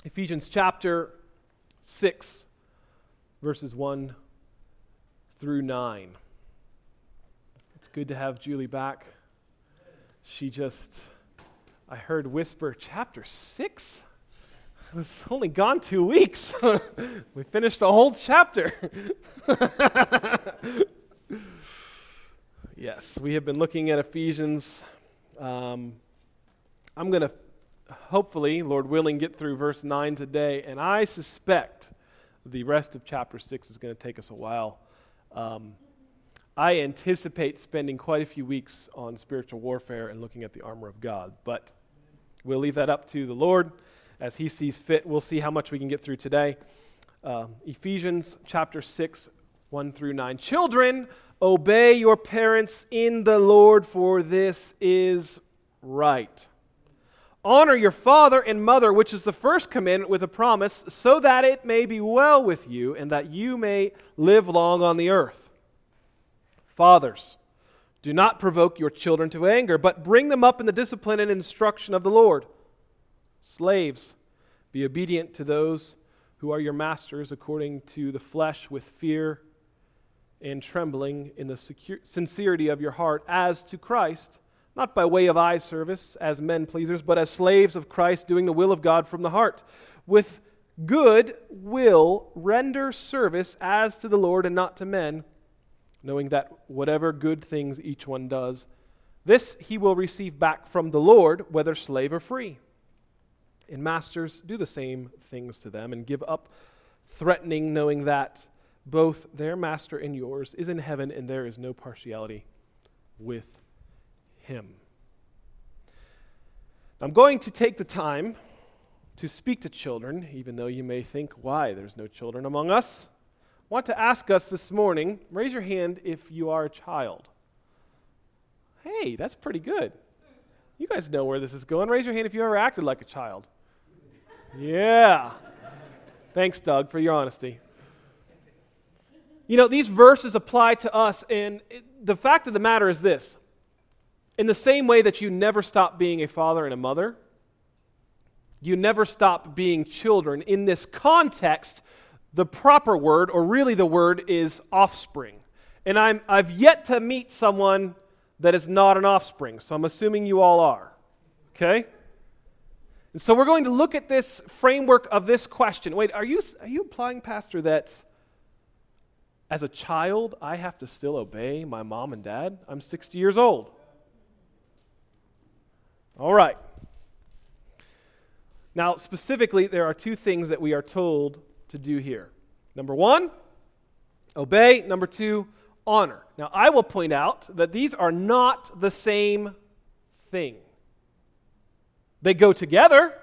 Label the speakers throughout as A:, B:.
A: Ephesians chapter 6, verses 1 through 9. It's good to have Julie back. I heard whisper, chapter 6? It was only gone 2 weeks. We finished a whole chapter. Yes, we have been looking at Ephesians. I'm going to, hopefully, Lord willing, get through verse 9 today, and I suspect the rest of chapter 6 is going to take us a while. I anticipate spending quite a few weeks on spiritual warfare and looking at the armor of God, but we'll leave that up to the Lord as He sees fit. We'll see how much we can get through today. Ephesians chapter 6, 1 through 9. Children, obey your parents in the Lord, for this is right. Honor your father and mother, which is the first commandment with a promise, so that it may be well with you and that you may live long on the earth. Fathers, do not provoke your children to anger, but bring them up in the discipline and instruction of the Lord. Slaves, be obedient to those who are your masters according to the flesh, with fear and trembling in the sincerity of your heart, as to Christ, not by way of eye service as men pleasers, but as slaves of Christ, doing the will of God from the heart. With good will render service as to the Lord and not to men, knowing that whatever good things each one does, this he will receive back from the Lord, whether slave or free. And masters, do the same things to them, and give up threatening, knowing that both their master and yours is in heaven, and there is no partiality with Him. I'm going to take the time to speak to children, even though you may think, why, there's no children among us. I want to ask us this morning, raise your hand if you are a child. Hey, that's pretty good. You guys know where this is going. Raise your hand if you ever acted like a child. Yeah. Thanks, Doug, for your honesty. You know, these verses apply to us, and the fact of the matter is this. In the same way that you never stop being a father and a mother, you never stop being children. In this context, the proper word, or really the word, is offspring. And I've yet to meet someone that is not an offspring, so I'm assuming you all are. Okay? And so we're going to look at this framework of this question. Wait, are you implying, Pastor, that as a child I have to still obey my mom and dad? I'm 60 years old. All right. Now, specifically, there are two things that we are told to do here. Number one, obey. Number two, honor. Now, I will point out that these are not the same thing. They go together.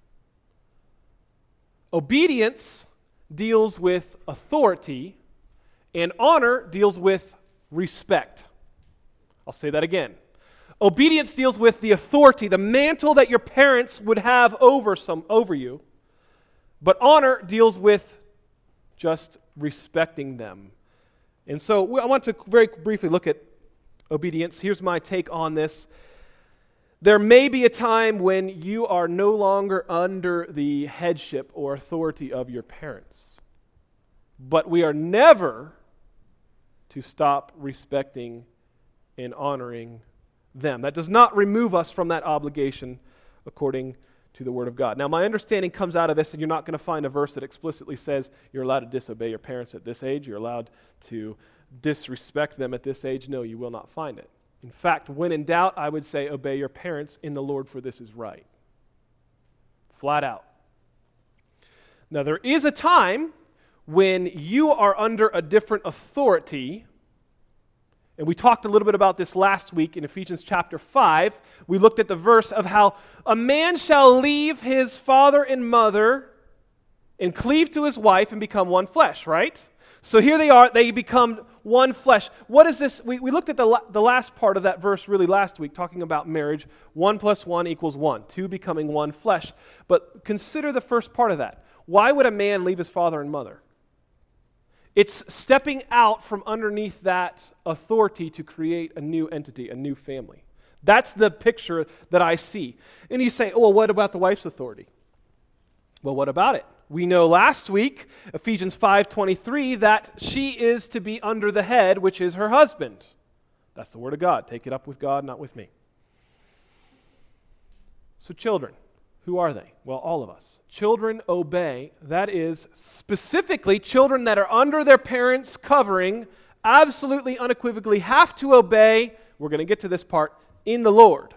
A: Obedience deals with authority, and honor deals with respect. I'll say that again. Obedience deals with the authority, the mantle that your parents would have over you. But honor deals with just respecting them. And so I want to very briefly look at obedience. Here's my take on this. There may be a time when you are no longer under the headship or authority of your parents. But we are never to stop respecting and honoring them. That does not remove us from that obligation according to the Word of God. Now, my understanding comes out of this, and you're not going to find a verse that explicitly says you're allowed to disobey your parents at this age, you're allowed to disrespect them at this age. No, you will not find it. In fact, when in doubt, I would say obey your parents in the Lord, for this is right. Flat out. Now, there is a time when you are under a different authority. And we talked a little bit about this last week in Ephesians chapter 5. We looked at the verse of how a man shall leave his father and mother and cleave to his wife and become one flesh, right? So here they are, they become one flesh. What is this? We looked at the last part of that verse really last week, talking about marriage. 1 + 1 = 1, two becoming one flesh. But consider the first part of that. Why would a man leave his father and mother? It's stepping out from underneath that authority to create a new entity, a new family. That's the picture that I see. And you say, oh, well, what about the wife's authority? Well, what about it? We know last week, Ephesians 5:23, that she is to be under the head, which is her husband. That's the word of God. Take it up with God, not with me. So children, who are they? Well, all of us. Children obey. That is specifically children that are under their parents' covering, absolutely unequivocally have to obey, we're going to get to this part, in the Lord.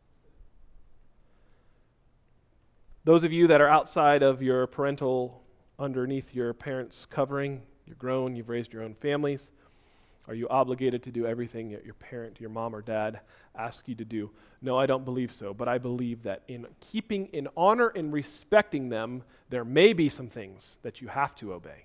A: Those of you that are outside of your parental, underneath your parents' covering, you're grown, you've raised your own families, are you obligated to do everything that your parent, your mom or dad ask you to do? No, I don't believe so, but I believe that in keeping in honor and respecting them, there may be some things that you have to obey.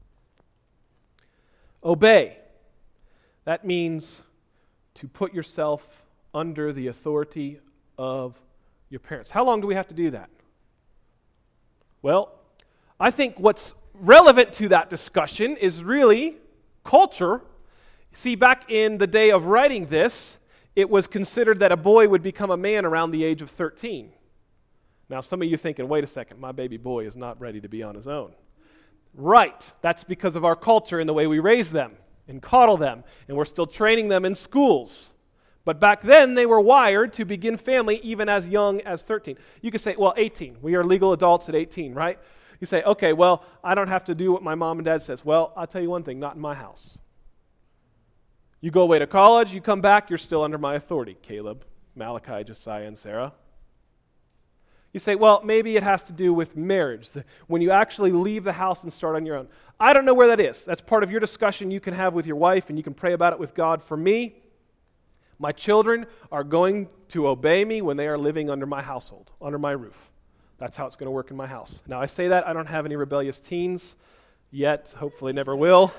A: Obey. That means to put yourself under the authority of your parents. How long do we have to do that? Well, I think what's relevant to that discussion is really culture. See, back in the day of writing this, it was considered that a boy would become a man around the age of 13. Now, some of you thinking, wait a second, my baby boy is not ready to be on his own. Right, that's because of our culture and the way we raise them and coddle them, and we're still training them in schools. But back then, they were wired to begin family even as young as 13. You could say, well, 18. We are legal adults at 18, right? You say, okay, well, I don't have to do what my mom and dad says. Well, I'll tell you one thing, not in my house. You go away to college, you come back, you're still under my authority. Caleb, Malachi, Josiah, and Sarah. You say, well, maybe it has to do with marriage, when you actually leave the house and start on your own. I don't know where that is. That's part of your discussion you can have with your wife, and you can pray about it with God. For me, my children are going to obey me when they are living under my household, under my roof. That's how it's going to work in my house. Now, I say that, I don't have any rebellious teens yet, hopefully never will.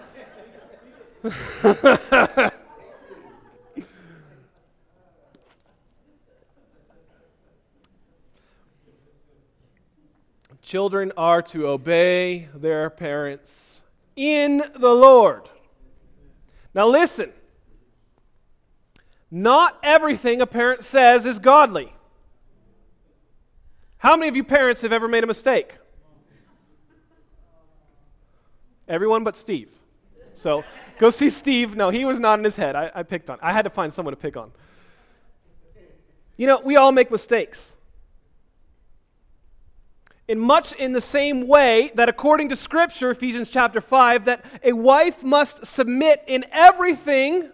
A: Children are to obey their parents in the Lord. Now listen. Not everything a parent says is godly. How many of you parents have ever made a mistake? Everyone but Steve. So go see Steve. No, he was nodding his head. I picked on. I had to find someone to pick on. You know, we all make mistakes. In much in the same way that according to Scripture, Ephesians chapter 5, that a wife must submit in everything,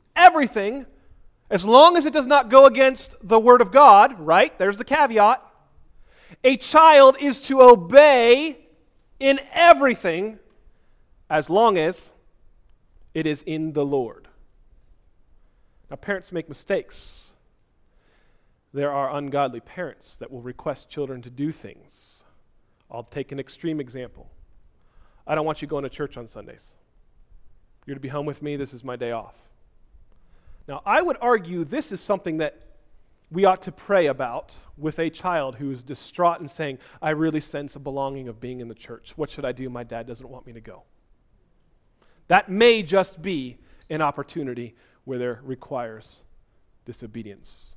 A: as long as it does not go against the Word of God, right? There's the caveat. A child is to obey in everything as long as it is in the Lord. Now, parents make mistakes. There are ungodly parents that will request children to do things. I'll take an extreme example. I don't want you going to church on Sundays. You're to be home with me. This is my day off. Now, I would argue this is something that we ought to pray about with a child who is distraught and saying, I really sense a belonging of being in the church. What should I do? My dad doesn't want me to go. That may just be an opportunity where there requires disobedience.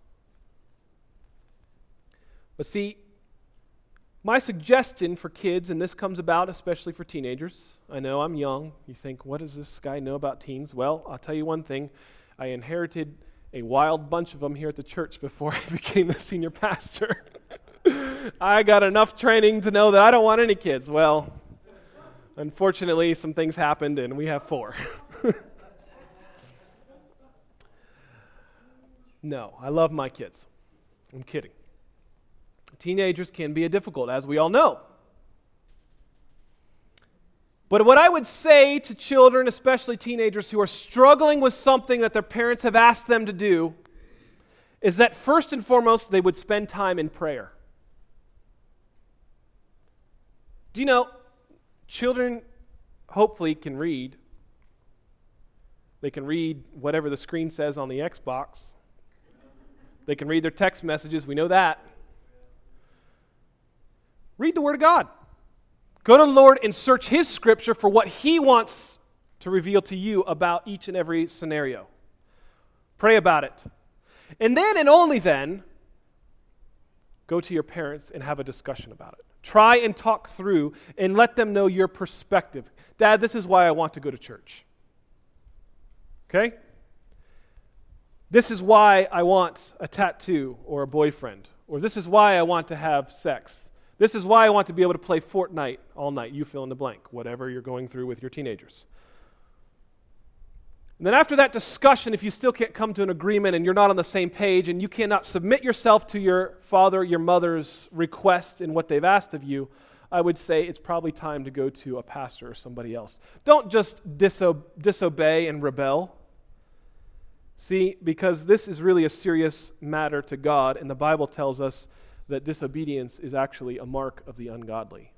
A: But see, my suggestion for kids, and this comes about especially for teenagers. I know I'm young. You think, what does this guy know about teens? Well, I'll tell you one thing. I inherited a wild bunch of them here at the church before I became the senior pastor. I got enough training to know that I don't want any kids. Well, unfortunately, some things happened and we have 4. No, I love my kids. I'm kidding. Teenagers can be difficult, as we all know. But what I would say to children, especially teenagers who are struggling with something that their parents have asked them to do, is that first and foremost, they would spend time in prayer. Do you know, children hopefully can read. They can read whatever the screen says on the Xbox. They can read their text messages, we know that. Read the Word of God. Go to the Lord and search His Scripture for what He wants to reveal to you about each and every scenario. Pray about it. And then and only then, go to your parents and have a discussion about it. Try and talk through and let them know your perspective. Dad, this is why I want to go to church. Okay? This is why I want a tattoo or a boyfriend. Or this is why I want to have sex. This is why I want to be able to play Fortnite all night. You fill in the blank, whatever you're going through with your teenagers. And then after that discussion, if you still can't come to an agreement and you're not on the same page and you cannot submit yourself to your father, your mother's request in what they've asked of you, I would say it's probably time to go to a pastor or somebody else. Don't just disobey and rebel. See, because this is really a serious matter to God, and the Bible tells us that disobedience is actually a mark of the ungodly.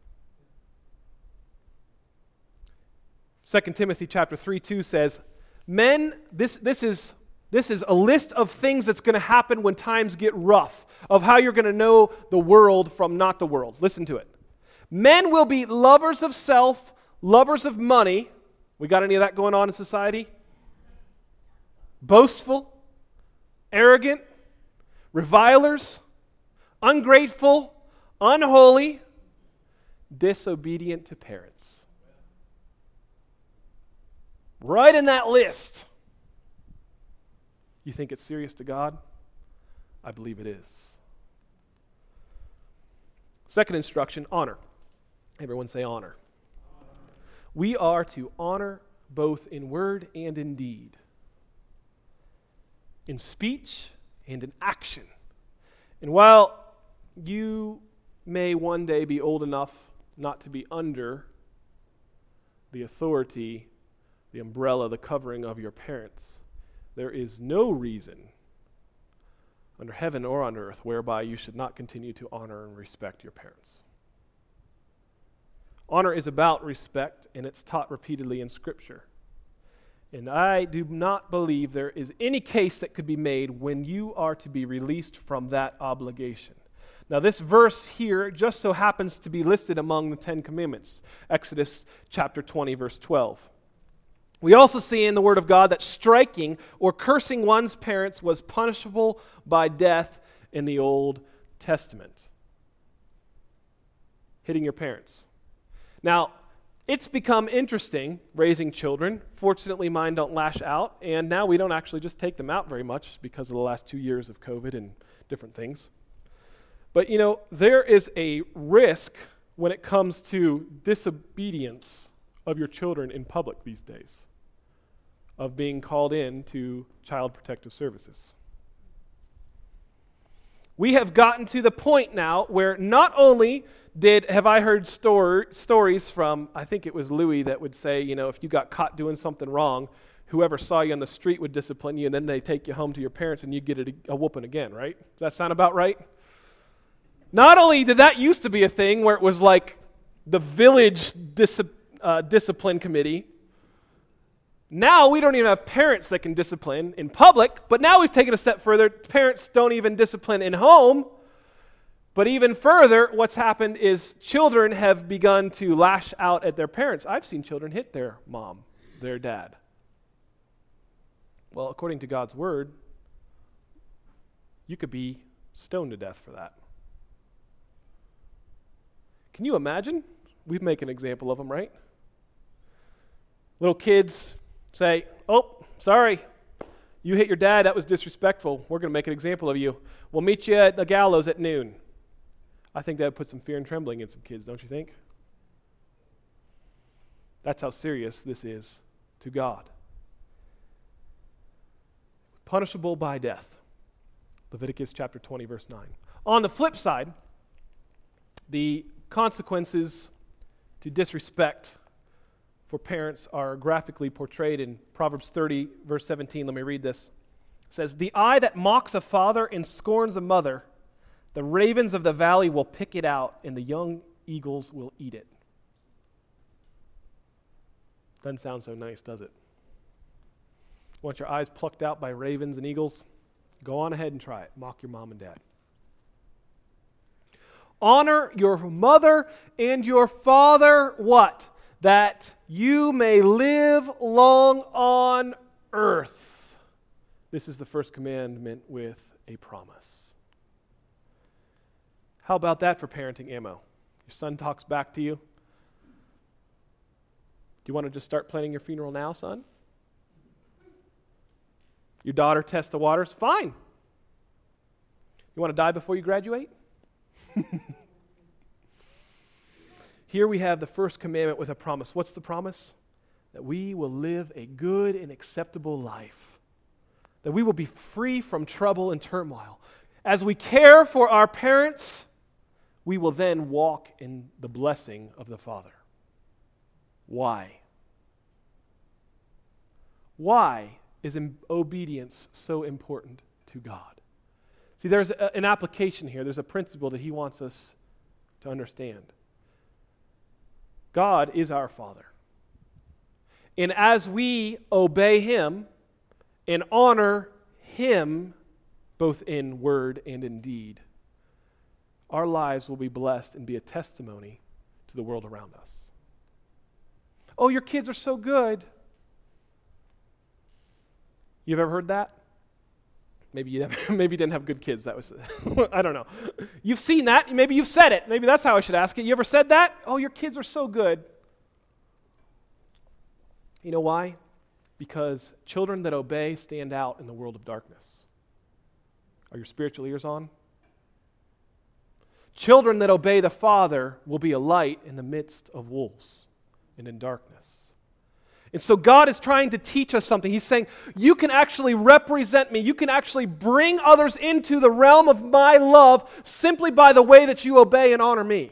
A: 2 Timothy chapter 3:2 says, men, this is a list of things that's going to happen when times get rough, of how you're going to know the world from not the world. Listen to it. Men will be lovers of self, lovers of money. We got any of that going on in society? Boastful, arrogant, revilers, ungrateful, unholy, disobedient to parents. Right in that list. You think it's serious to God? I believe it is. Second instruction, honor. Everyone say honor. We are to honor both in word and in deed, in speech and in action. And while you may one day be old enough not to be under the authority, the umbrella, the covering of your parents, there is no reason under heaven or on earth whereby you should not continue to honor and respect your parents. Honor is about respect, and it's taught repeatedly in Scripture. And I do not believe there is any case that could be made when you are to be released from that obligation. Now, this verse here just so happens to be listed among the Ten Commandments, Exodus chapter 20, verse 12. We also see in the Word of God that striking or cursing one's parents was punishable by death in the Old Testament. Hitting your parents. Now, it's become interesting raising children. Fortunately, mine don't lash out, and now we don't actually just take them out very much because of the last 2 years of COVID and different things. But, there is a risk when it comes to disobedience of your children in public these days, of being called in to Child Protective Services. We have gotten to the point now where not only have I heard stories from, I think it was Louis that would say, if you got caught doing something wrong, whoever saw you on the street would discipline you, and then they take you home to your parents and you get a whooping again, right? Does that sound about right? Not only did that used to be a thing where it was like the village discipline committee, now we don't even have parents that can discipline in public, but now we've taken a step further. Parents don't even discipline in home. But even further, what's happened is children have begun to lash out at their parents. I've seen children hit their mom, their dad. Well, according to God's word, you could be stoned to death for that. Can you imagine? We make an example of them, right? Little kids say, "Oh, sorry, you hit your dad, that was disrespectful. We're going to make an example of you. We'll meet you at the gallows at noon." I think that would put some fear and trembling in some kids, don't you think? That's how serious this is to God. Punishable by death. Leviticus chapter 20, verse 9. On the flip side, the consequences to disrespect for parents are graphically portrayed in Proverbs 30, verse 17. Let me read this. It says, "The eye that mocks a father and scorns a mother, the ravens of the valley will pick it out, and the young eagles will eat it." Doesn't sound so nice, does it? Want your eyes plucked out by ravens and eagles? Go on ahead and try it. Mock your mom and dad. Honor your mother and your father, what? That you may live long on earth. This is the first commandment with a promise. How about that for parenting ammo? Your son talks back to you. Do you want to just start planning your funeral now, son? Your daughter tests the waters? Fine. You want to die before you graduate? Here we have the first commandment with a promise. What's the promise? That we will live a good and acceptable life. That we will be free from trouble and turmoil. As we care for our parents, we will then walk in the blessing of the Father. Why? Why is obedience so important to God? See, there's an application here. There's a principle that he wants us to understand. God is our Father. And as we obey him and honor him, both in word and in deed, our lives will be blessed and be a testimony to the world around us. Oh, your kids are so good. You've ever heard that? Maybe you didn't have good kids. That was, I don't know. You've seen that. Maybe you've said it. Maybe that's how I should ask it. You ever said that? Oh, your kids are so good. You know why? Because children that obey stand out in the world of darkness. Are your spiritual ears on? Children that obey the Father will be a light in the midst of wolves and in darkness. And so God is trying to teach us something. He's saying, you can actually represent me. You can actually bring others into the realm of my love simply by the way that you obey and honor me.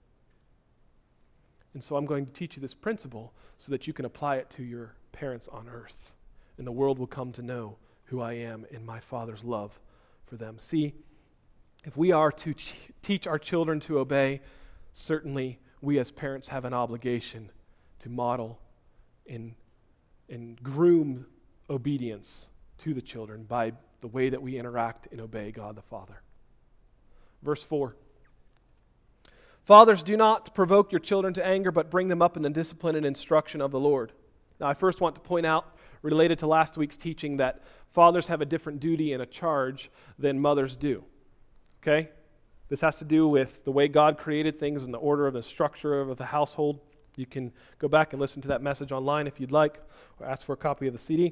A: And so I'm going to teach you this principle so that you can apply it to your parents on earth. And the world will come to know who I am in my Father's love for them. See, if we are to teach our children to obey, certainly we as parents have an obligation to model and groom obedience to the children by the way that we interact and obey God the Father. Verse 4. Fathers, do not provoke your children to anger, but bring them up in the discipline and instruction of the Lord. Now, I first want to point out, related to last week's teaching, that fathers have a different duty and a charge than mothers do. Okay? This has to do with the way God created things and the order of the structure of the household. You can go back and listen to that message online if you'd like, or ask for a copy of the CD.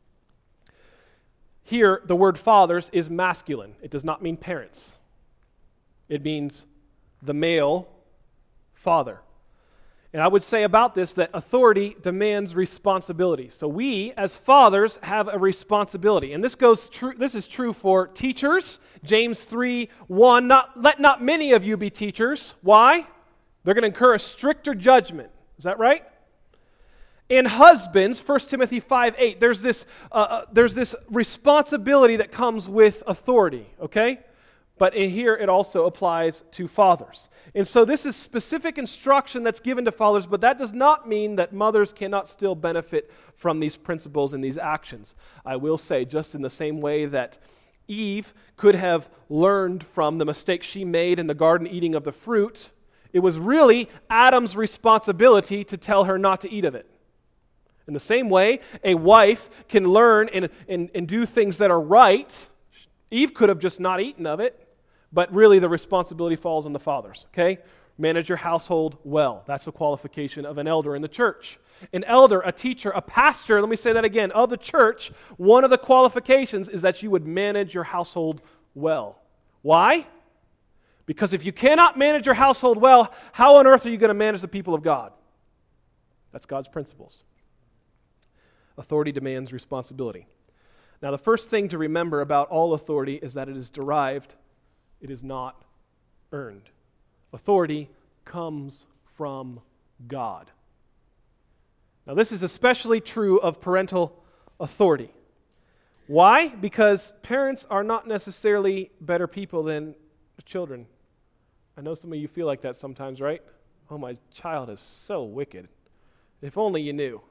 A: Here, the word fathers is masculine. It does not mean parents. It means the male father. And I would say about this that authority demands responsibility. So we, as fathers, have a responsibility. And this is true for teachers. James 3:1, let not many of you be teachers. Why? They're going to incur a stricter judgment. Is that right? And husbands, 1 Timothy 5:8, there's this responsibility that comes with authority, okay? But in here it also applies to fathers. And so this is specific instruction that's given to fathers, but that does not mean that mothers cannot still benefit from these principles and these actions. I will say, just in the same way that Eve could have learned from the mistake she made in the garden eating of the fruit, it was really Adam's responsibility to tell her not to eat of it. In the same way, a wife can learn and do things that are right. Eve could have just not eaten of it, but really the responsibility falls on the fathers, okay? Manage your household well. That's the qualification of an elder in the church. An elder, a teacher, a pastor, let me say that again, of the church, one of the qualifications is that you would manage your household well. Why? Because if you cannot manage your household well, how on earth are you going to manage the people of God? That's God's principles. Authority demands responsibility. Now, the first thing to remember about all authority is that it is derived, it is not earned. Authority comes from God. Now, this is especially true of parental authority. Why? Because parents are not necessarily better people than children. I know some of you feel like that sometimes, right? Oh, my child is so wicked. If only you knew.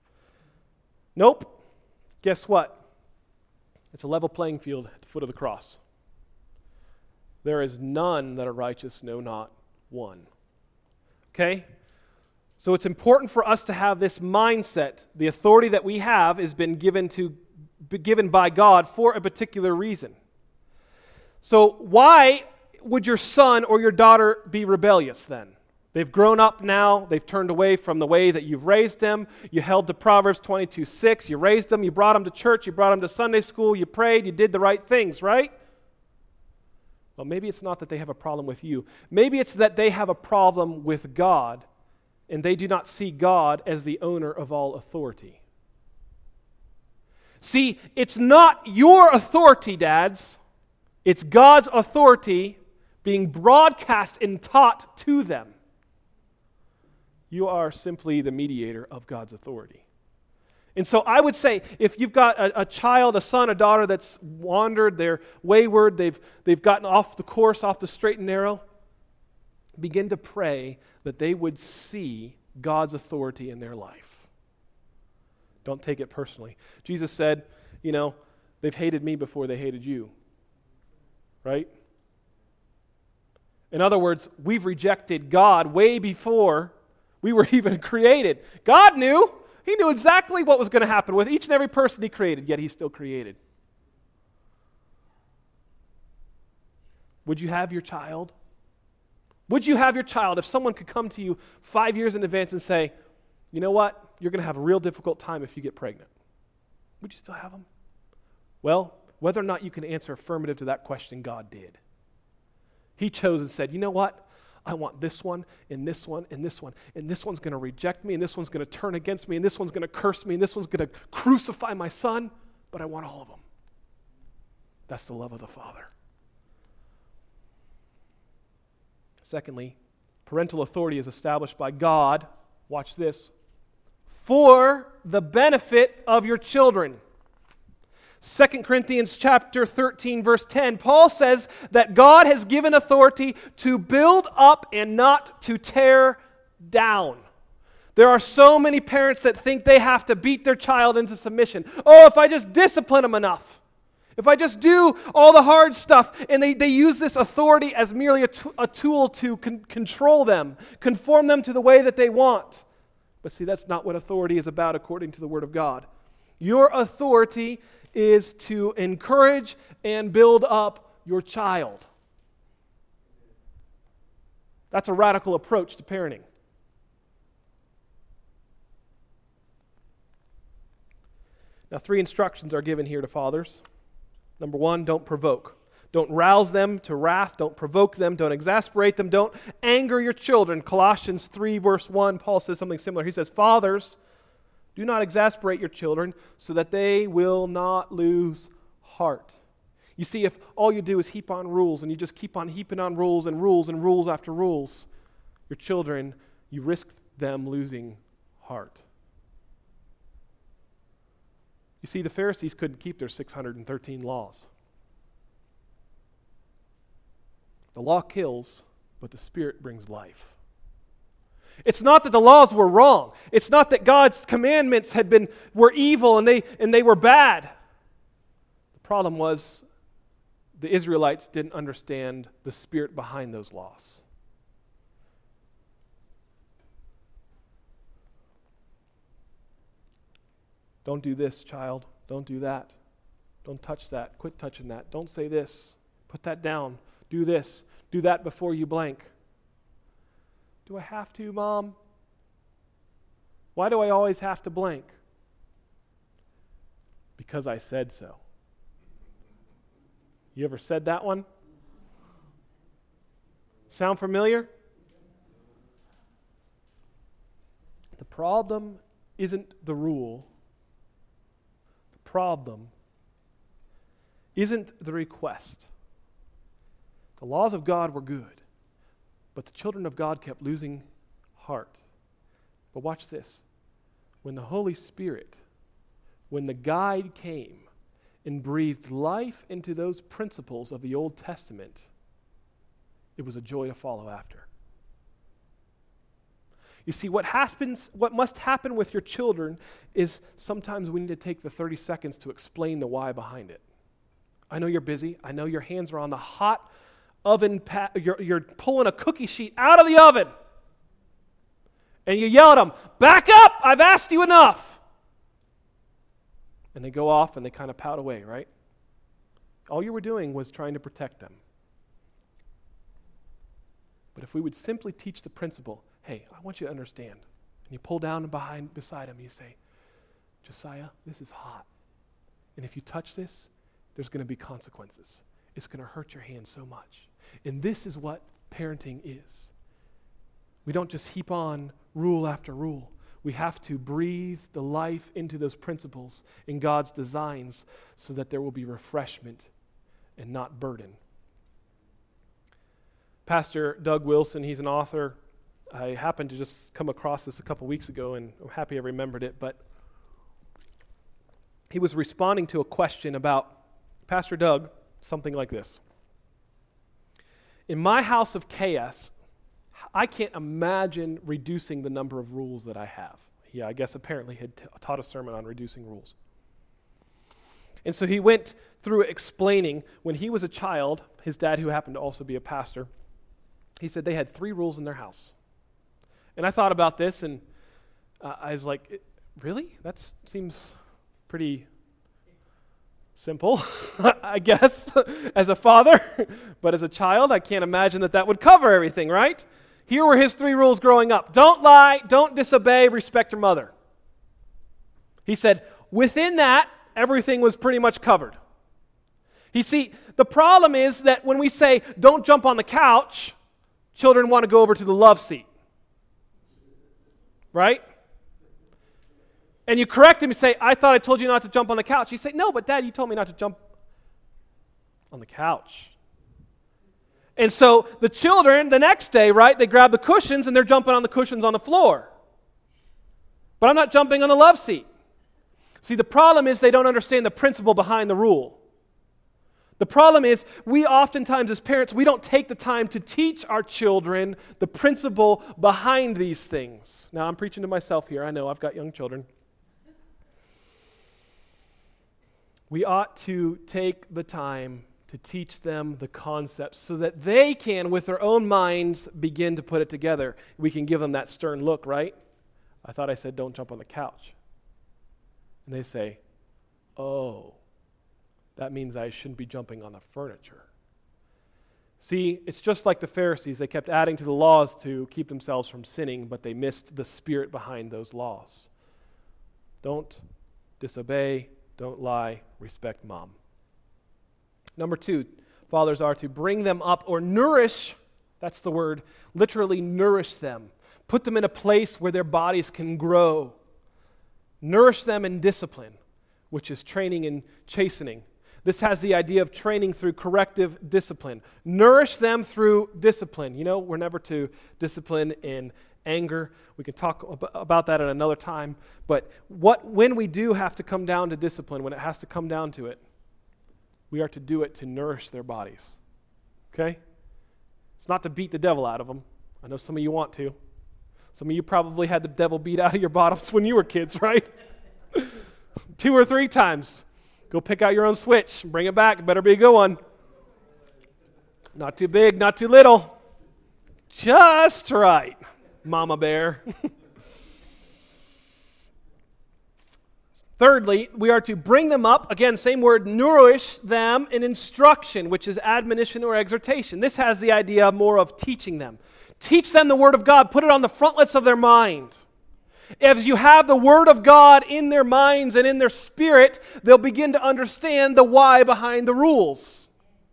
A: Nope. Guess what? It's a level playing field at the foot of the cross. There is none that are righteous, no, not one. Okay? So it's important for us to have this mindset. The authority that we have has been given by God for a particular reason. So why would your son or your daughter be rebellious then? They've grown up now. They've turned away from the way that you've raised them. You held to Proverbs 22:6. You raised them. You brought them to church. You brought them to Sunday school. You prayed. You did the right things, right? Well, maybe it's not that they have a problem with you. Maybe it's that they have a problem with God, and they do not see God as the owner of all authority. See, it's not your authority, dads. It's God's authority being broadcast and taught to them. You are simply the mediator of God's authority. And so I would say, if you've got a child, a son, a daughter that's wandered, they're wayward, they've gotten off the course, off the straight and narrow, begin to pray that they would see God's authority in their life. Don't take it personally. Jesus said, they've hated me before they hated you. Right? In other words, we've rejected God way before we were even created. God knew. He knew exactly what was going to happen with each and every person He created, yet He still created. Would you have your child? Would you have your child if someone could come to you 5 years in advance and say, you know what? You're going to have a real difficult time if you get pregnant. Would you still have them? Well, whether or not you can answer affirmative to that question, God did. He chose and said, you know what? I want this one, and this one, and this one. And this one's going to reject me, and this one's going to turn against me, and this one's going to curse me, and this one's going to crucify my son, but I want all of them. That's the love of the Father. Secondly, parental authority is established by God, watch this, for the benefit of your children. 2 Corinthians chapter 13, verse 10, Paul says that God has given authority to build up and not to tear down. There are so many parents that think they have to beat their child into submission. Oh, if I just discipline them enough, if I just do all the hard stuff, and they use this authority as merely a tool to control them, conform them to the way that they want. But see, that's not what authority is about according to the Word of God. Your authority is to encourage and build up your child. That's a radical approach to parenting. Now, 3 instructions are given here to fathers. Number 1, don't provoke. Don't rouse them to wrath. Don't provoke them. Don't exasperate them. Don't anger your children. Colossians 3, verse 1, Paul says something similar. He says, fathers, do not exasperate your children so that they will not lose heart. You see, if all you do is heap on rules and you just keep on heaping on rules and rules and rules after rules, your children, you risk them losing heart. You see, the Pharisees couldn't keep their 613 laws. The law kills, but the Spirit brings life. It's not that the laws were wrong. It's not that God's commandments were evil and they were bad. The problem was the Israelites didn't understand the spirit behind those laws. Don't do this, child. Don't do that. Don't touch that. Quit touching that. Don't say this. Put that down. Do this. Do that before you blank. Do I have to, Mom? Why do I always have to blank? Because I said so. You ever said that one? Sound familiar? The problem isn't the rule. The problem isn't the request. The laws of God were good, but the children of God kept losing heart. But watch this. When the Holy Spirit, when the guide came and breathed life into those principles of the Old Testament, it was a joy to follow after. You see, what must happen with your children is sometimes we need to take the 30 seconds to explain the why behind it. I know you're busy. I know your hands are on the hot oven, you're pulling a cookie sheet out of the oven. And you yell at them, back up, I've asked you enough. And they go off and they kind of pout away, right? All you were doing was trying to protect them. But if we would simply teach the principle, hey, I want you to understand. And you pull down beside him and you say, Josiah, this is hot. And if you touch this, there's going to be consequences. It's going to hurt your hand so much. And this is what parenting is. We don't just heap on rule after rule. We have to breathe the life into those principles in God's designs so that there will be refreshment and not burden. Pastor Doug Wilson, he's an author. I happened to just come across this a couple weeks ago, and I'm happy I remembered it, but he was responding to a question about Pastor Doug, something like this. In my house of chaos, I can't imagine reducing the number of rules that I have. He, I guess, apparently had taught a sermon on reducing rules. And so he went through explaining when he was a child, his dad, who happened to also be a pastor, he said they had 3 rules in their house. And I thought about this, and I was like, really? That seems pretty simple, I guess, as a father. But as a child, I can't imagine that would cover everything, right? Here were his 3 rules growing up. Don't lie, don't disobey, respect your mother. He said, within that, everything was pretty much covered. You see, the problem is that when we say, don't jump on the couch, children want to go over to the love seat. Right? And you correct him, you say, I thought I told you not to jump on the couch. You say, no, but Dad, you told me not to jump on the couch. And so the children, the next day, right, they grab the cushions and they're jumping on the cushions on the floor. But I'm not jumping on the love seat. See, the problem is they don't understand the principle behind the rule. The problem is we oftentimes as parents, we don't take the time to teach our children the principle behind these things. Now, I'm preaching to myself here. I know I've got young children. We ought to take the time to teach them the concepts so that they can, with their own minds, begin to put it together. We can give them that stern look, right? I thought I said don't jump on the couch. And they say, oh, that means I shouldn't be jumping on the furniture. See, it's just like the Pharisees. They kept adding to the laws to keep themselves from sinning, but they missed the spirit behind those laws. Don't disobey, don't lie, respect mom. Number 2, fathers are to bring them up or nourish, that's the word, literally nourish them. Put them in a place where their bodies can grow. Nourish them in discipline, which is training and chastening. This has the idea of training through corrective discipline. Nourish them through discipline. You know, we're never to discipline in anger. We can talk about that at another time. But when we do have to come down to discipline, when it has to come down to it, we are to do it to nourish their bodies. Okay? It's not to beat the devil out of them. I know some of you want to. Some of you probably had the devil beat out of your bottoms when you were kids, right? 2 or 3 times. Go pick out your own switch. Bring it back. It better be a good one. Not too big, not too little. Just right, Mama Bear. Thirdly, we are to bring them up, again, same word, nourish them in instruction, which is admonition or exhortation. This has the idea more of teaching them. Teach them the Word of God. Put it on the frontlets of their mind. As you have the Word of God in their minds and in their spirit, they'll begin to understand the why behind the rules.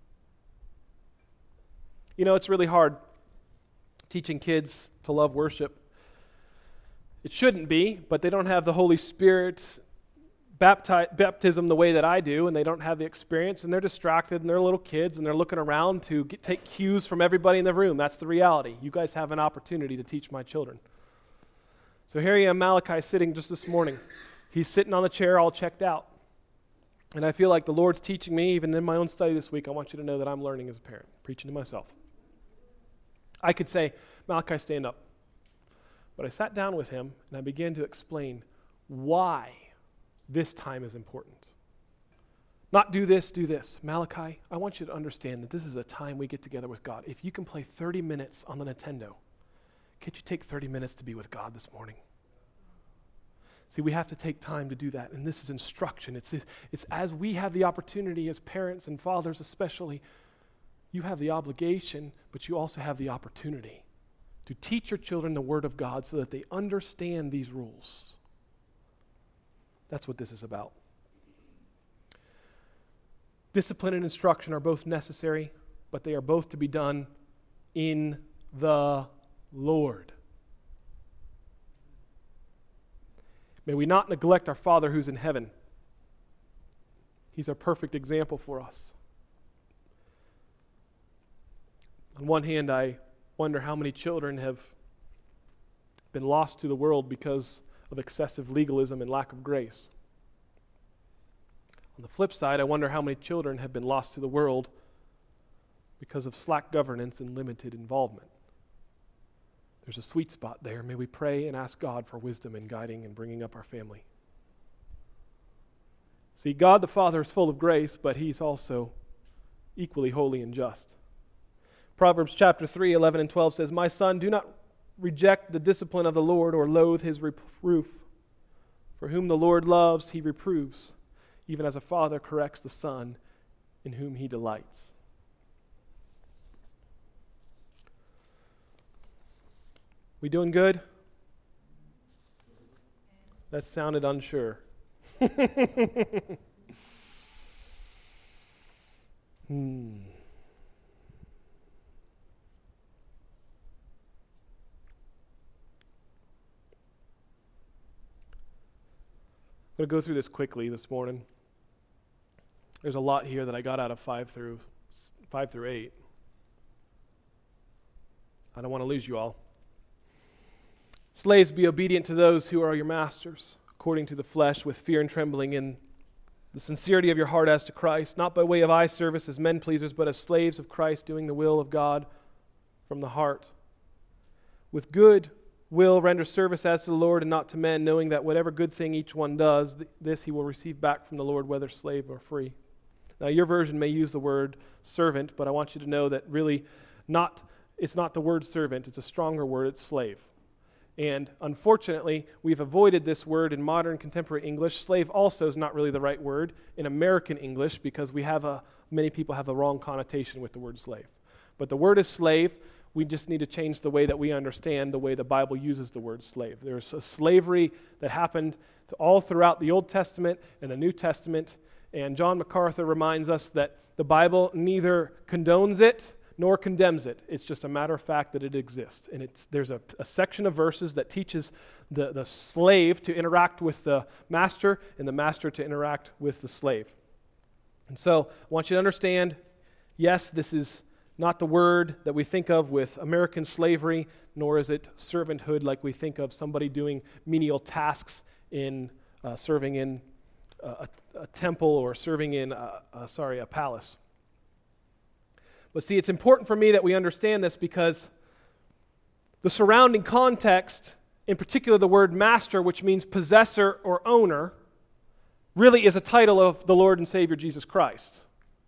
A: You know, it's really hard teaching kids to love worship. It shouldn't be, but they don't have the Holy Spirit baptism the way that I do, and they don't have the experience, and they're distracted, and they're little kids, and they're looking around to take cues from everybody in the room. That's the reality. You guys have an opportunity to teach my children. So here I am, Malachi, sitting just this morning. He's sitting on the chair all checked out. And I feel like the Lord's teaching me, even in my own study this week. I want you to know that I'm learning as a parent, preaching to myself. I could say, Malachi, stand up. But I sat down with him, and I began to explain why this time is important. Not do this, do this. Malachi, I want you to understand that this is a time we get together with God. If you can play 30 minutes on the Nintendo, can't you take 30 minutes to be with God this morning? See, we have to take time to do that, and this is instruction. It's as we have the opportunity as parents and fathers especially you have the obligation, but you also have the opportunity to teach your children the Word of God so that they understand these rules. That's what this is about. Discipline and instruction are both necessary, but they are both to be done in the Lord. May we not neglect our Father who's in heaven. He's our perfect example for us. On one hand, I wonder how many children have been lost to the world because of excessive legalism and lack of grace. On the flip side, I wonder how many children have been lost to the world because of slack governance and limited involvement. There's a sweet spot there. May we pray and ask God for wisdom in guiding and bringing up our family. See, God the Father is full of grace, but He's also equally holy and just. Proverbs chapter 3, 11 and 12 says, "My son, do not reject the discipline of the Lord or loathe His reproof. For whom the Lord loves, He reproves, even as a father corrects the son in whom He delights." We doing good? That sounded unsure. I'm going to go through this quickly this morning. There's a lot here that I got out of 5 through 8. I don't want to lose you all. Slaves, be obedient to those who are your masters, according to the flesh, with fear and trembling, in the sincerity of your heart as to Christ, not by way of eye service as men pleasers, but as slaves of Christ, doing the will of God from the heart. With good will render service as to the Lord and not to men, knowing that whatever good thing each one does, this he will receive back from the Lord, whether slave or free. Now, your version may use the word servant, but I want you to know that really it's not the word servant, it's a stronger word, it's slave. And unfortunately, we've avoided this word in modern contemporary English. Slave also is not really the right word in American English because many people have a wrong connotation with the word slave. But the word is slave. We just need to change the way that we understand the way the Bible uses the word slave. There's a slavery that happened all throughout the Old Testament and the New Testament, and John MacArthur reminds us that the Bible neither condones it nor condemns it. It's just a matter of fact that it exists. And there's a section of verses that teaches the slave to interact with the master and the master to interact with the slave. And so I want you to understand, yes, this is not the word that we think of with American slavery, nor is it servanthood like we think of somebody doing menial tasks in serving in a temple or serving in a palace. But see, it's important for me that we understand this because the surrounding context, in particular the word master, which means possessor or owner, really is a title of the Lord and Savior Jesus Christ.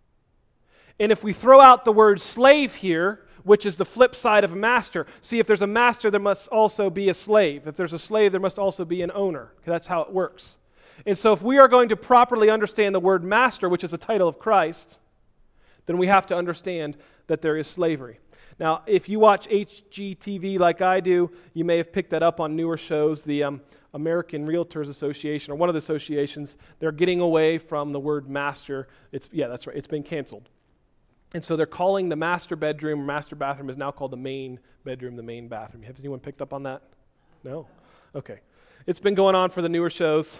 A: And if we throw out the word slave here, which is the flip side of a master, see, if there's a master, there must also be a slave. If there's a slave, there must also be an owner. That's how it works. And so if we are going to properly understand the word master, which is a title of Christ, then we have to understand that there is slavery. Now, if you watch HGTV like I do, you may have picked that up on newer shows. The American Realtors Association, or one of the associations, they're getting away from the word master. That's right. It's been canceled. And so they're calling the master bedroom or master bathroom is now called the main bedroom, the main bathroom. Has anyone picked up on that? No? Okay. It's been going on for the newer shows.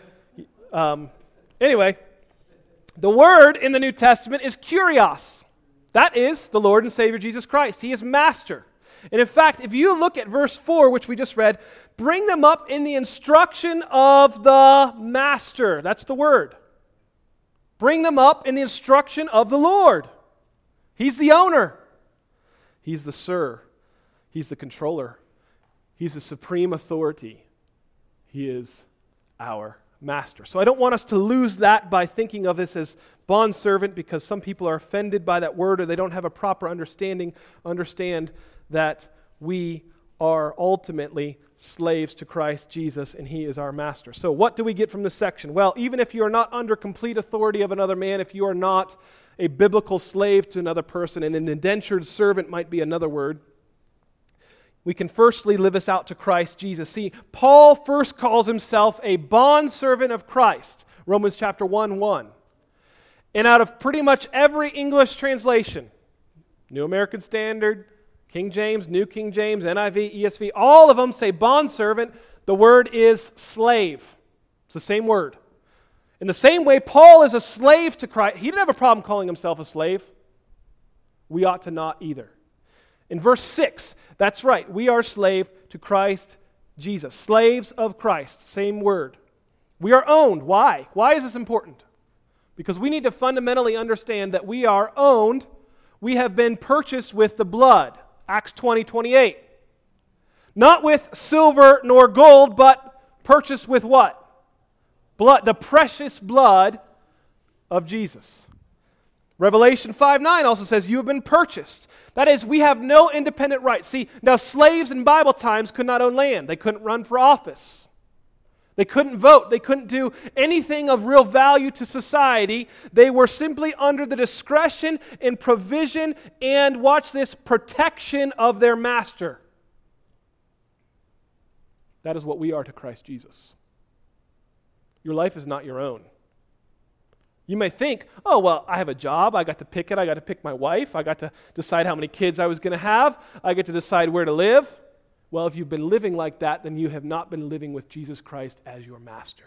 A: Anyway, the word in the New Testament is kurios. That is the Lord and Savior Jesus Christ. He is master. And in fact, if you look at verse 4, which we just read, bring them up in the instruction of the master. That's the word. Bring them up in the instruction of the Lord. He's the owner. He's the sir. He's the controller. He's the supreme authority. He is our master. So I don't want us to lose that by thinking of this as bondservant, because some people are offended by that word or they don't have a proper understanding. Understand that we are ultimately slaves to Christ Jesus, and He is our master. So what do we get from this section? Well, even if you are not under complete authority of another man, if you are not a biblical slave to another person, and an indentured servant might be another word, we can firstly live this out to Christ Jesus. See, Paul first calls himself a bondservant of Christ, Romans chapter 1:1. And out of pretty much every English translation, New American Standard, King James, New King James, NIV, ESV, all of them say bondservant. The word is slave. It's the same word. In the same way, Paul is a slave to Christ. He didn't have a problem calling himself a slave. We ought to not either. In verse 6, that's right, we are slave to Christ Jesus. Slaves of Christ, same word. We are owned. Why? Why is this important? Because we need to fundamentally understand that we are owned. We have been purchased with the blood. Acts 20:28. Not with silver nor gold, but purchased with what? Blood, the precious blood of Jesus. Revelation 5:9 also says, you have been purchased. That is, we have no independent rights. See, now slaves in Bible times could not own land. They couldn't run for office. They couldn't vote. They couldn't do anything of real value to society. They were simply under the discretion and provision and, watch this, protection of their master. That is what we are to Christ Jesus. Your life is not your own. You may think, oh, well, I have a job. I got to pick it. I got to pick my wife. I got to decide how many kids I was going to have. I get to decide where to live. Well, if you've been living like that, then you have not been living with Jesus Christ as your master.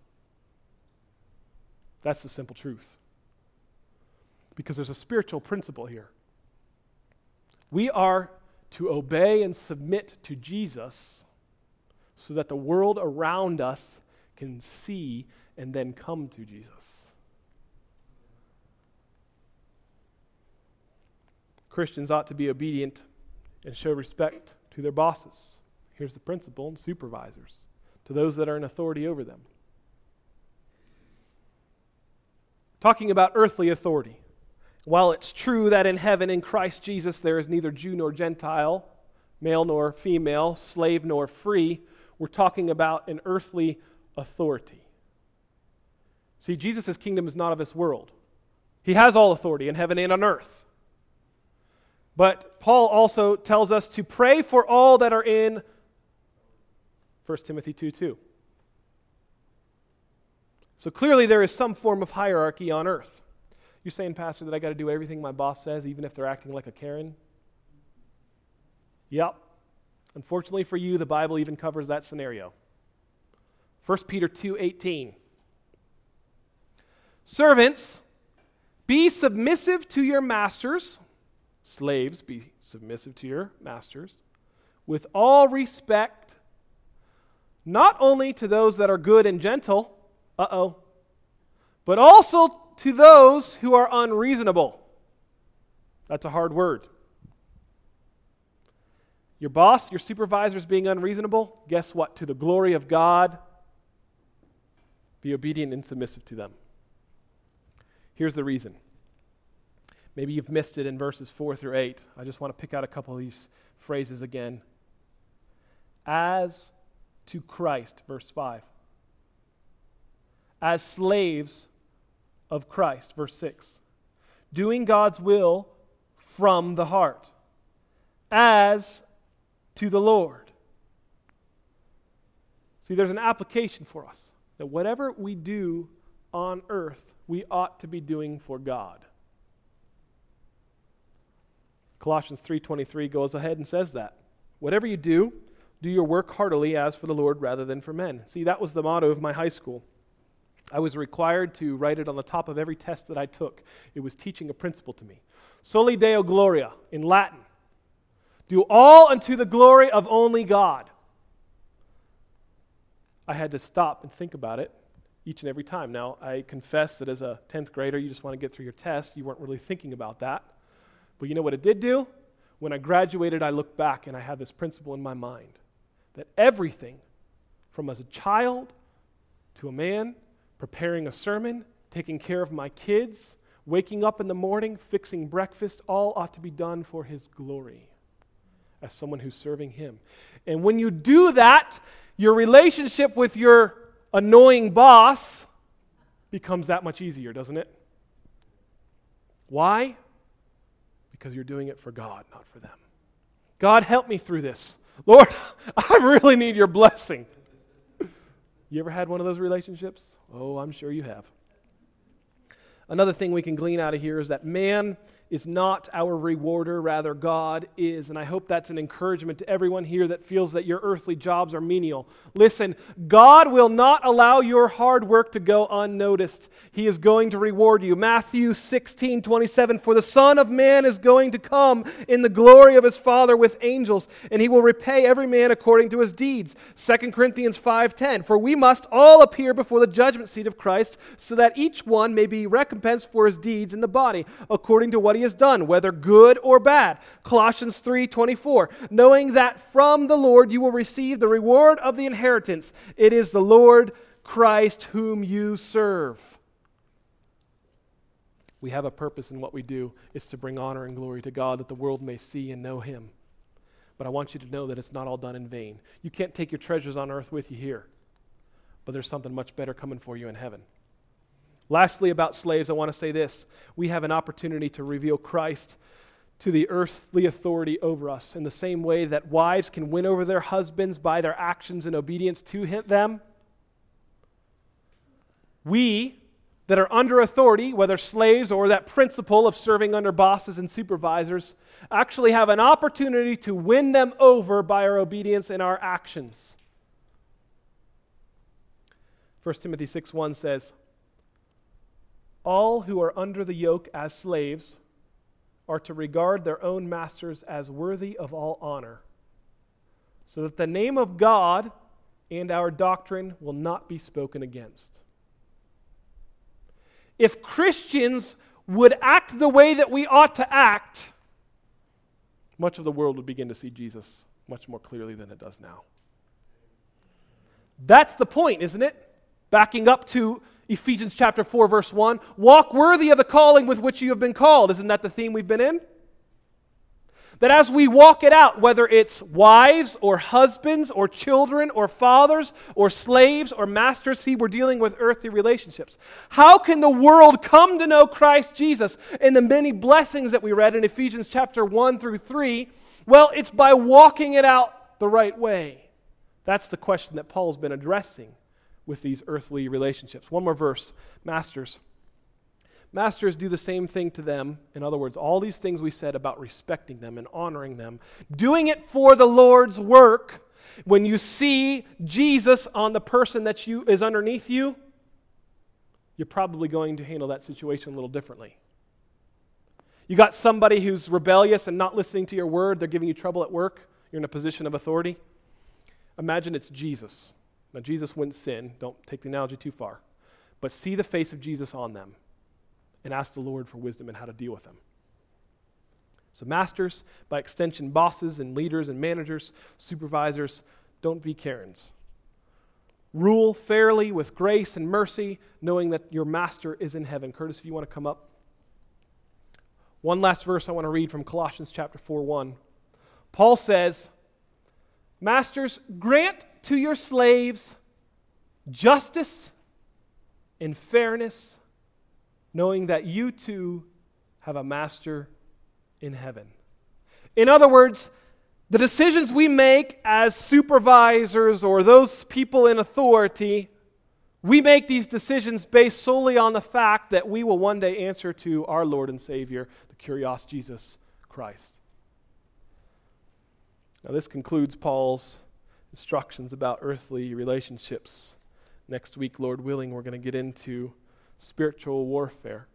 A: That's the simple truth. Because there's a spiritual principle here. We are to obey and submit to Jesus so that the world around us can see and then come to Jesus. Christians ought to be obedient and show respect to their bosses. Here's the principle, and supervisors, to those that are in authority over them. Talking about earthly authority. While it's true that in heaven in Christ Jesus there is neither Jew nor Gentile, male nor female, slave nor free, we're talking about an earthly authority. See, Jesus' kingdom is not of this world. He has all authority in heaven and on earth. But Paul also tells us to pray for all that are in 1 Timothy 2:2. So clearly there is some form of hierarchy on earth. You're saying, Pastor, that I got to do everything my boss says, even if they're acting like a Karen? Yep. Unfortunately for you, the Bible even covers that scenario. 1 Peter 2:18. Servants, be submissive to your masters. Slaves, be submissive to your masters, with all respect, not only to those that are good and gentle, but also to those who are unreasonable. That's a hard word. Your boss, your supervisor is being unreasonable. Guess what? To the glory of God, be obedient and submissive to them. Here's the reason. Maybe you've missed it in verses 4 through 8. I just want to pick out a couple of these phrases again. As to Christ, verse 5. As slaves of Christ, verse 6. Doing God's will from the heart. As to the Lord. See, there's an application for us. That whatever we do on earth, we ought to be doing for God. Colossians 3:23 goes ahead and says that. Whatever you do, do your work heartily as for the Lord rather than for men. See, that was the motto of my high school. I was required to write it on the top of every test that I took. It was teaching a principle to me. Soli Deo Gloria in Latin. Do all unto the glory of only God. I had to stop and think about it each and every time. Now, I confess that as a 10th grader, you just want to get through your test. You weren't really thinking about that. But you know what it did do? When I graduated, I looked back and I had this principle in my mind that everything from as a child to a man, preparing a sermon, taking care of my kids, waking up in the morning, fixing breakfast, all ought to be done for His glory. as someone who's serving Him. And when you do that, your relationship with your annoying boss becomes that much easier, doesn't it? Why? Because you're doing it for God, not for them. God, help me through this. Lord, I really need your blessing. You ever had one of those relationships? Oh, I'm sure you have. Another thing we can glean out of here is that man is not our rewarder, rather God is. And I hope that's an encouragement to everyone here that feels that your earthly jobs are menial. Listen, God will not allow your hard work to go unnoticed. He is going to reward you. Matthew 16:27, for the Son of Man is going to come in the glory of his Father with angels, and he will repay every man according to his deeds. 2 Corinthians 5:10, for we must all appear before the judgment seat of Christ, so that each one may be recompensed for his deeds in the body, according to what he has done, whether good or bad. Colossians 3:24, knowing that from the Lord you will receive the reward of the inheritance. It is the Lord Christ whom you serve. We have a purpose in what we do. It's to bring honor and glory to God, that the world may see and know Him. But I want you to know that it's not all done in vain. You can't take your treasures on earth with you here, but there's something much better coming for you in heaven. Lastly, about slaves, I want to say this. We have an opportunity to reveal Christ to the earthly authority over us in the same way that wives can win over their husbands by their actions and obedience to them. We that are under authority, whether slaves or that principle of serving under bosses and supervisors, actually have an opportunity to win them over by our obedience and our actions. 1 Timothy 6:1 says, all who are under the yoke as slaves are to regard their own masters as worthy of all honor, so that the name of God and our doctrine will not be spoken against. If Christians would act the way that we ought to act, much of the world would begin to see Jesus much more clearly than it does now. That's the point, isn't it? Backing up to Ephesians chapter 4, verse 1, walk worthy of the calling with which you have been called. Isn't that the theme we've been in? That as we walk it out, whether it's wives or husbands or children or fathers or slaves or masters, see, we're dealing with earthly relationships. How can the world come to know Christ Jesus in the many blessings that we read in Ephesians chapter 1 through 3? Well, it's by walking it out the right way. That's the question that Paul's been addressing with these earthly relationships. One more verse. Masters. Masters, do the same thing to them. In other words, all these things we said about respecting them and honoring them, doing it for the Lord's work. When you see Jesus on the person that is underneath you, you're probably going to handle that situation a little differently. You got somebody who's rebellious and not listening to your word, they're giving you trouble at work, you're in a position of authority. Imagine it's Jesus. Now, Jesus wouldn't sin. Don't take the analogy too far. But see the face of Jesus on them and ask the Lord for wisdom in how to deal with them. So masters, by extension, bosses and leaders and managers, supervisors, don't be Karens. Rule fairly with grace and mercy, knowing that your master is in heaven. Curtis, if you want to come up. One last verse I want to read from Colossians chapter 4:1. Paul says, masters, grant to your slaves justice and fairness, knowing that you too have a master in heaven. In other words, the decisions we make as supervisors or those people in authority, we make these decisions based solely on the fact that we will one day answer to our Lord and Savior, the Kyrios Jesus Christ. Now this concludes Paul's instructions about earthly relationships. Next week, Lord willing, we're going to get into spiritual warfare.